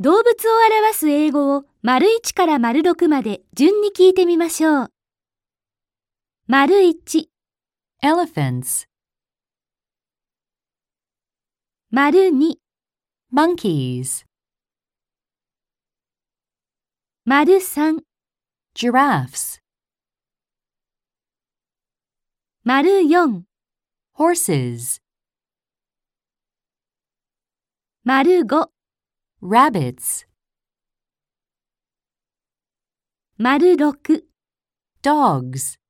動物を表す英語を1から6まで順に聞いてみましょう。1、 elephants, 2、 monkeys, 3、 giraffes, 4、 horses, 5、 rabbits, 6、 dogs.